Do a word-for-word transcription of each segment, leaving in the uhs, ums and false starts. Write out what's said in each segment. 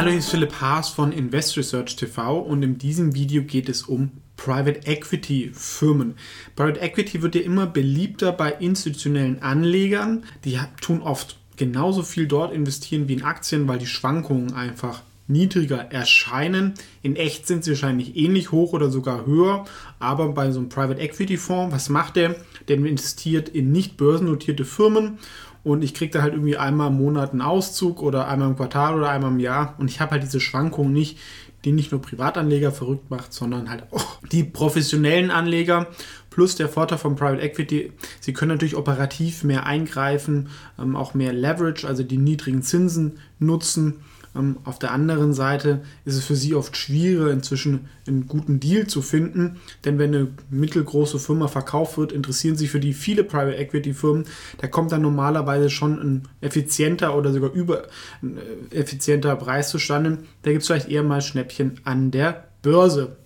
Hallo, hier ist Philipp Haas von Invest Research T V und in diesem Video geht es um Private Equity Firmen. Private Equity wird ja immer beliebter bei institutionellen Anlegern. Die tun oft genauso viel dort investieren wie in Aktien, weil die Schwankungen einfach niedriger erscheinen. In echt sind sie wahrscheinlich ähnlich hoch oder sogar höher, aber bei so einem Private Equity Fonds, was macht der? Der investiert in nicht börsennotierte Firmen und ich kriege da halt irgendwie einmal im Monat einen Auszug oder einmal im Quartal oder einmal im Jahr und ich habe halt diese Schwankungen nicht, die nicht nur Privatanleger verrückt macht, sondern halt auch die professionellen Anleger. Plus der Vorteil von Private Equity, sie können natürlich operativ mehr eingreifen, ähm, auch mehr Leverage, also die niedrigen Zinsen nutzen. Ähm, auf der anderen Seite ist es für sie oft schwieriger, inzwischen einen guten Deal zu finden, denn wenn eine mittelgroße Firma verkauft wird, interessieren sich für die viele Private Equity Firmen. Da kommt dann normalerweise schon ein effizienter oder sogar über ein effizienter Preis zustande. Da gibt es vielleicht eher mal Schnäppchen an der Börse.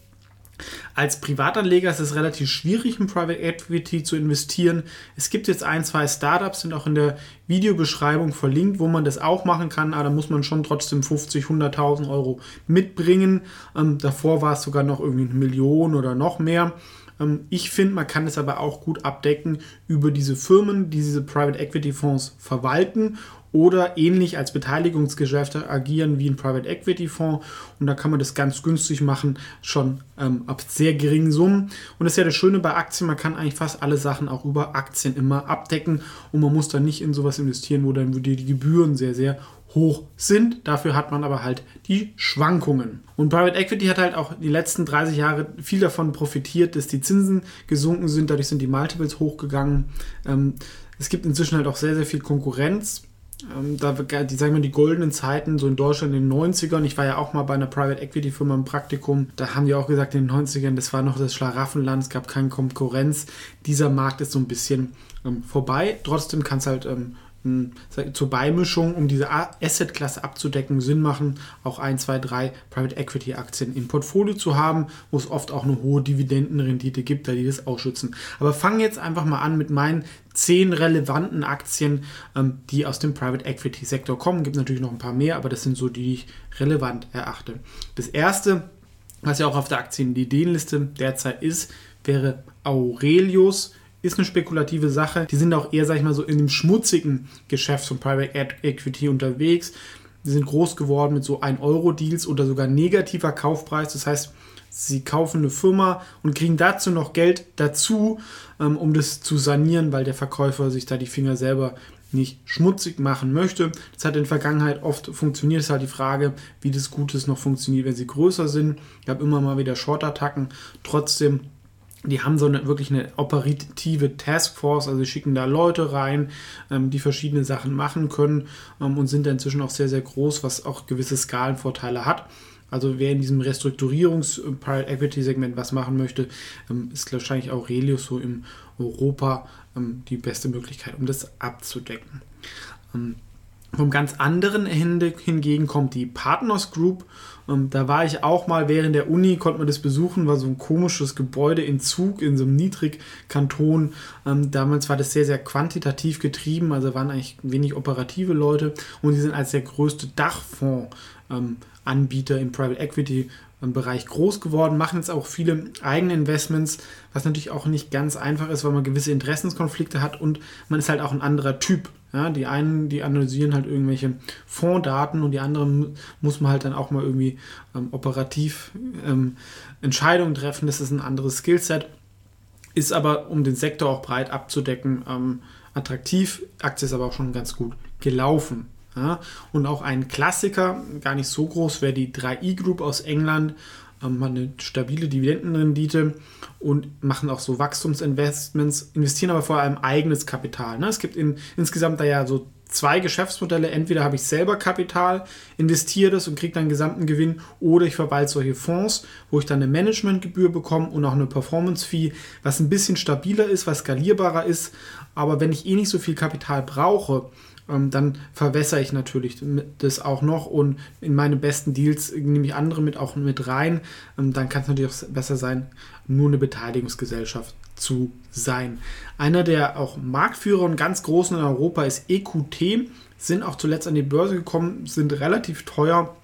Als Privatanleger ist es relativ schwierig, in Private Equity zu investieren. Es gibt jetzt ein, zwei Startups, sind auch in der Videobeschreibung verlinkt, wo man das auch machen kann, aber da muss man schon trotzdem fünfzig, hunderttausend Euro mitbringen. Ähm, davor war es sogar noch irgendwie eine Million oder noch mehr. Ähm, ich finde, man kann es aber auch gut abdecken über diese Firmen, die diese Private Equity Fonds verwalten oder ähnlich als Beteiligungsgeschäfte agieren wie ein Private Equity Fonds. Und da kann man das ganz günstig machen, schon ähm, ab sehr geringen Summen. Und das ist ja das Schöne bei Aktien, man kann eigentlich fast alle Sachen auch über Aktien immer abdecken. Und man muss dann nicht in sowas investieren, wo dann die Gebühren sehr, sehr hoch sind. Dafür hat man aber halt die Schwankungen. Und Private Equity hat halt auch die letzten dreißig Jahre viel davon profitiert, dass die Zinsen gesunken sind. Dadurch sind die Multiples hochgegangen. Ähm, es gibt inzwischen halt auch sehr, sehr viel Konkurrenz. Da, die, sagen wir, die goldenen Zeiten, so in Deutschland in den neunzigern, ich war ja auch mal bei einer Private Equity Firma im Praktikum, da haben die auch gesagt, in den neunzigern, das war noch das Schlaraffenland, es gab keine Konkurrenz, dieser Markt ist so ein bisschen ähm, vorbei, trotzdem kann es halt ähm, zur Beimischung, um diese Asset-Klasse abzudecken, Sinn machen, auch ein, zwei, drei Private Equity-Aktien im Portfolio zu haben, wo es oft auch eine hohe Dividendenrendite gibt, da die das ausschützen. Aber fangen jetzt einfach mal an mit meinen zehn relevanten Aktien, die aus dem Private Equity-Sektor kommen. Es gibt natürlich noch ein paar mehr, aber das sind so die, die ich relevant erachte. Das erste, was ja auch auf der Aktien-Ideenliste derzeit ist, wäre Aurelius. Ist eine spekulative Sache. Die sind auch eher, sag ich mal, so in dem schmutzigen Geschäft von Private Equity unterwegs. Die sind groß geworden mit so ein Euro Deals oder sogar negativer Kaufpreis. Das heißt, sie kaufen eine Firma und kriegen dazu noch Geld dazu, um das zu sanieren, weil der Verkäufer sich da die Finger selber nicht schmutzig machen möchte. Das hat in der Vergangenheit oft funktioniert. Es ist halt die Frage, wie das Gutes noch funktioniert, wenn sie größer sind. Ich habe immer mal wieder Short-Attacken. Trotzdem, die haben so eine, wirklich eine operative Taskforce, also sie schicken da Leute rein, ähm, die verschiedene Sachen machen können ähm, und sind da inzwischen auch sehr, sehr groß, was auch gewisse Skalenvorteile hat. Also wer in diesem Restrukturierungs-Private-Equity-Segment was machen möchte, ähm, ist wahrscheinlich Aurelius so in Europa ähm, die beste Möglichkeit, um das abzudecken. Ähm, Vom ganz anderen Ende hingegen kommt die Partners Group. Da war ich auch mal während der Uni, konnte man das besuchen, war so ein komisches Gebäude in Zug, in so einem Niedrigkanton. Damals war das sehr, sehr quantitativ getrieben, also waren eigentlich wenig operative Leute und die sind als der größte Dachfondsanbieter im Private Equity im Bereich groß geworden, machen jetzt auch viele eigene Investments, was natürlich auch nicht ganz einfach ist, weil man gewisse Interessenskonflikte hat und man ist halt auch ein anderer Typ. Ja, die einen, die analysieren halt irgendwelche Fonddaten und die anderen muss man halt dann auch mal irgendwie ähm, operativ ähm, Entscheidungen treffen. Das ist ein anderes Skillset, ist aber, um den Sektor auch breit abzudecken, ähm, attraktiv. Aktie ist aber auch schon ganz gut gelaufen. Ja, und auch ein Klassiker, gar nicht so groß, wäre die drei i Group aus England. Ähm, hat eine stabile Dividendenrendite und machen auch so Wachstumsinvestments, investieren aber vor allem eigenes Kapital. Ne? Es gibt in, insgesamt da ja so zwei Geschäftsmodelle. Entweder habe ich selber Kapital, investiere das und kriege dann gesamten Gewinn, oder ich verwalte solche Fonds, wo ich dann eine Managementgebühr bekomme und auch eine Performance-Fee, was ein bisschen stabiler ist, was skalierbarer ist. Aber wenn ich eh nicht so viel Kapital brauche, dann verwässere ich natürlich das auch noch und in meine besten Deals nehme ich andere mit auch mit rein. Dann kann es natürlich auch besser sein, nur eine Beteiligungsgesellschaft zu sein. Einer der auch Marktführer und ganz großen in Europa ist E Q T, sind auch zuletzt an die Börse gekommen, sind relativ teuer,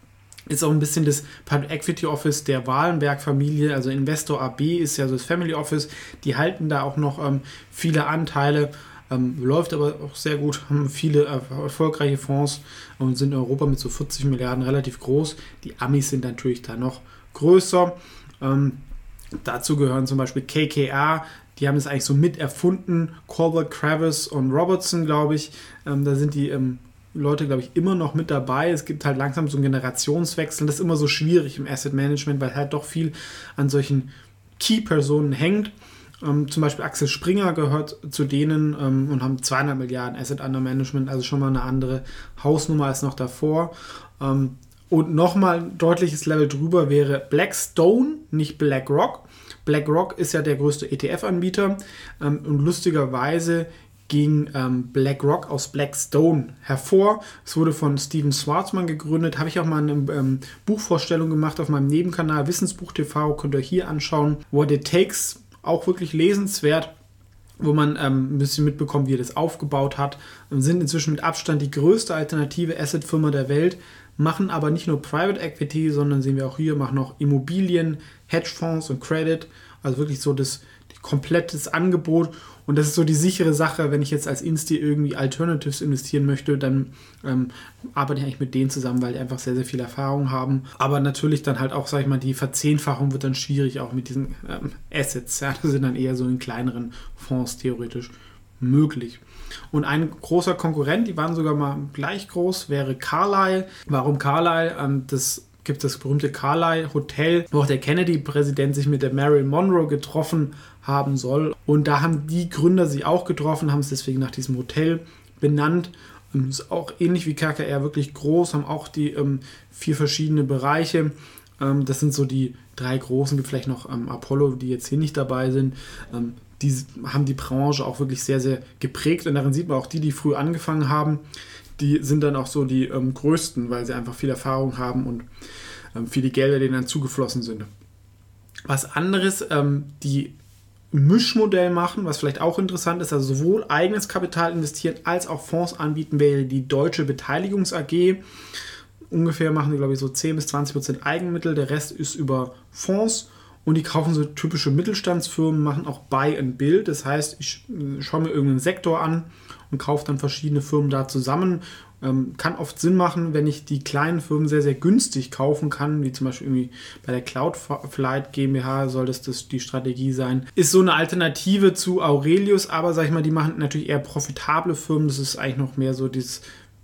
Ist auch ein bisschen das Private Equity Office der Walenberg-Familie, also Investor A B ist ja so das Family Office, die halten da auch noch ähm, viele Anteile, ähm, läuft aber auch sehr gut, haben viele äh, erfolgreiche Fonds und sind in Europa mit so vierzig Milliarden relativ groß. Die Amis sind natürlich da noch größer. Ähm, dazu gehören zum Beispiel K K R, die haben es eigentlich so mit erfunden, Colbert, Kravis und Robertson, glaube ich, ähm, da sind die ähm, Leute, glaube ich, immer noch mit dabei. Es gibt halt langsam so einen Generationswechsel. Das ist immer so schwierig im Asset Management, weil halt doch viel an solchen Key-Personen hängt. Ähm, zum Beispiel Axel Springer gehört zu denen ähm, und haben zweihundert Milliarden Asset Under Management, also schon mal eine andere Hausnummer als noch davor. Ähm, und nochmal ein deutliches Level drüber wäre Blackstone, nicht BlackRock. BlackRock ist ja der größte E T F-Anbieter ähm, und lustigerweise ging ähm, BlackRock aus Blackstone hervor. Es wurde von Steven Schwarzman gegründet. Habe ich auch mal eine ähm, Buchvorstellung gemacht auf meinem Nebenkanal Wissensbuch T V. Könnt ihr euch hier anschauen. What It Takes, auch wirklich lesenswert, wo man ähm, ein bisschen mitbekommt, wie er das aufgebaut hat. Ähm, sind inzwischen mit Abstand die größte alternative Asset-Firma der Welt, machen aber nicht nur Private Equity, sondern sehen wir auch hier, machen auch Immobilien, Hedgefonds und Credit. Also wirklich so das komplettes Angebot. Und das ist so die sichere Sache, wenn ich jetzt als Insti irgendwie Alternatives investieren möchte, dann ähm, arbeite ich eigentlich mit denen zusammen, weil die einfach sehr, sehr viel Erfahrung haben. Aber natürlich dann halt auch, sag ich mal, die Verzehnfachung wird dann schwierig, auch mit diesen ähm, Assets. Ja, das sind dann eher so in kleineren Fonds theoretisch möglich. Und ein großer Konkurrent, die waren sogar mal gleich groß, wäre Carlyle. Warum Carlyle? Ähm, das gibt das berühmte Carlyle Hotel, wo auch der Kennedy-Präsident sich mit der Marilyn Monroe getroffen haben soll. Und da haben die Gründer sich auch getroffen, haben es deswegen nach diesem Hotel benannt. Und ist auch ähnlich wie K K R wirklich groß, haben auch die ähm, vier verschiedene Bereiche. Ähm, das sind so die drei großen, gibt vielleicht noch ähm, Apollo, die jetzt hier nicht dabei sind. Ähm, die haben die Branche auch wirklich sehr, sehr geprägt. Und darin sieht man auch die, die früh angefangen haben, die sind dann auch so die ähm, größten, weil sie einfach viel Erfahrung haben und ähm, viele Gelder denen dann zugeflossen sind. Was anderes, ähm, die Mischmodell machen, was vielleicht auch interessant ist, also sowohl eigenes Kapital investieren als auch Fonds anbieten, wäre die Deutsche Beteiligungs A G. Ungefähr machen die, glaube ich, so zehn bis zwanzig Prozent Eigenmittel, der Rest ist über Fonds. Und die kaufen so typische Mittelstandsfirmen, machen auch Buy and Build. Das heißt, ich schaue mir irgendeinen Sektor an und kaufe dann verschiedene Firmen da zusammen. Ähm, kann oft Sinn machen, wenn ich die kleinen Firmen sehr, sehr günstig kaufen kann, wie zum Beispiel irgendwie bei der Cloudflight GmbH soll das, das die Strategie sein. Ist so eine Alternative zu Aurelius, aber sag ich mal, die machen natürlich eher profitable Firmen. Das ist eigentlich noch mehr so dieses,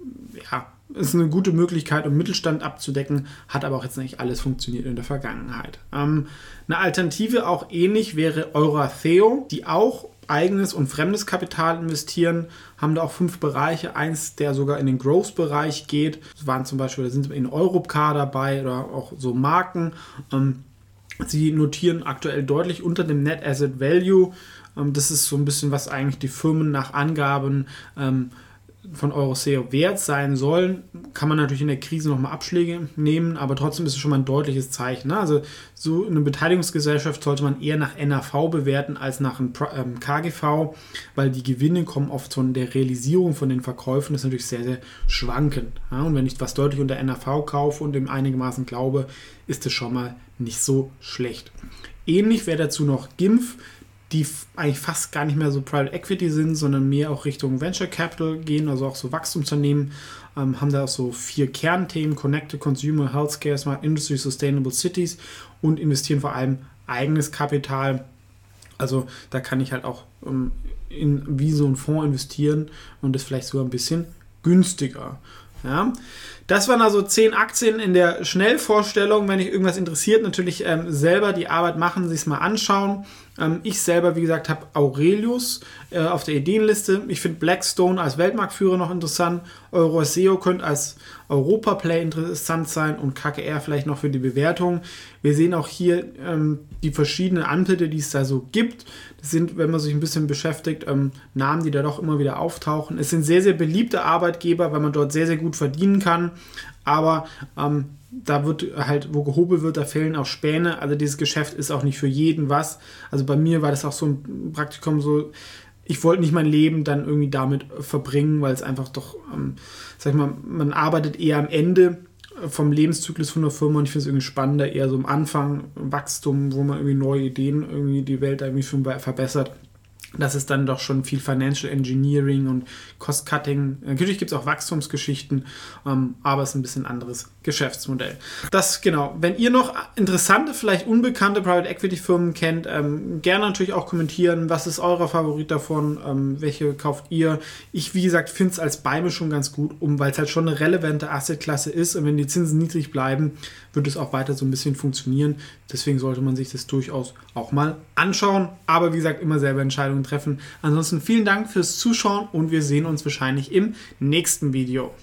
ja, ist eine gute Möglichkeit, um Mittelstand abzudecken, hat aber auch jetzt nicht alles funktioniert in der Vergangenheit. Ähm, eine Alternative auch ähnlich wäre Euratheo, die auch eigenes und fremdes Kapital investieren, haben da auch fünf Bereiche, eins, der sogar in den Growth-Bereich geht. Das waren zum Beispiel, da sind in Europcar dabei oder auch so Marken. Ähm, sie notieren aktuell deutlich unter dem Net Asset Value. Ähm, das ist so ein bisschen, was eigentlich die Firmen nach Angaben ähm, von Euratheo wert sein sollen. Kann man natürlich in der Krise nochmal Abschläge nehmen, aber trotzdem ist es schon mal ein deutliches Zeichen. Ne? Also so eine Beteiligungsgesellschaft sollte man eher nach N A V bewerten als nach einem ähm, K G V, weil die Gewinne kommen oft von der Realisierung von den Verkäufen, das ist natürlich sehr, sehr schwankend. Ja? Und wenn ich was deutlich unter N A V kaufe und dem einigermaßen glaube, ist es schon mal nicht so schlecht. Ähnlich wäre dazu noch G I M F, die eigentlich fast gar nicht mehr so Private Equity sind, sondern mehr auch Richtung Venture Capital gehen, also auch so Wachstumsunternehmen, ähm, haben da auch so vier Kernthemen: Connected Consumer, Healthcare, Smart Industry, Sustainable Cities und investieren vor allem eigenes Kapital. Also da kann ich halt auch ähm, in wie so ein Fonds investieren und das vielleicht sogar ein bisschen günstiger. Ja, das waren also zehn Aktien in der Schnellvorstellung. Wenn euch irgendwas interessiert, natürlich ähm, selber die Arbeit machen, sich es mal anschauen. Ähm, ich selber, wie gesagt, habe Aurelius äh, auf der Ideenliste. Ich finde Blackstone als Weltmarktführer noch interessant. Euratheo könnte als Europa-Play interessant sein und K K R vielleicht noch für die Bewertung. Wir sehen auch hier ähm, die verschiedenen Anbieter, die es da so gibt. Das sind, wenn man sich ein bisschen beschäftigt, ähm, Namen, die da doch immer wieder auftauchen. Es sind sehr, sehr beliebte Arbeitgeber, weil man dort sehr, sehr gut verdienen kann. Aber ähm, da wird halt, wo gehobelt wird, da fehlen auch Späne. Also dieses Geschäft ist auch nicht für jeden was. Also bei mir war das auch so ein Praktikum so, ich wollte nicht mein Leben dann irgendwie damit verbringen, weil es einfach doch, ähm, sag ich mal, man arbeitet eher am Ende vom Lebenszyklus von der Firma und ich finde es irgendwie spannender, eher so am Anfang Wachstum, wo man irgendwie neue Ideen, irgendwie die Welt irgendwie verbessert. Das ist dann doch schon viel Financial Engineering und Cost-Cutting. Natürlich gibt es auch Wachstumsgeschichten, ähm, aber es ist ein bisschen anderes Geschäftsmodell. Das, genau. Wenn ihr noch interessante, vielleicht unbekannte Private Equity Firmen kennt, ähm, gerne natürlich auch kommentieren. Was ist euer Favorit davon? Ähm, welche kauft ihr? Ich, wie gesagt, finde es als Beimischung ganz gut, um, weil es halt schon eine relevante Assetklasse ist und wenn die Zinsen niedrig bleiben, wird es auch weiter so ein bisschen funktionieren. Deswegen sollte man sich das durchaus auch mal anschauen. Aber wie gesagt, immer selber Entscheidungen treffen. Ansonsten vielen Dank fürs Zuschauen und wir sehen uns wahrscheinlich im nächsten Video.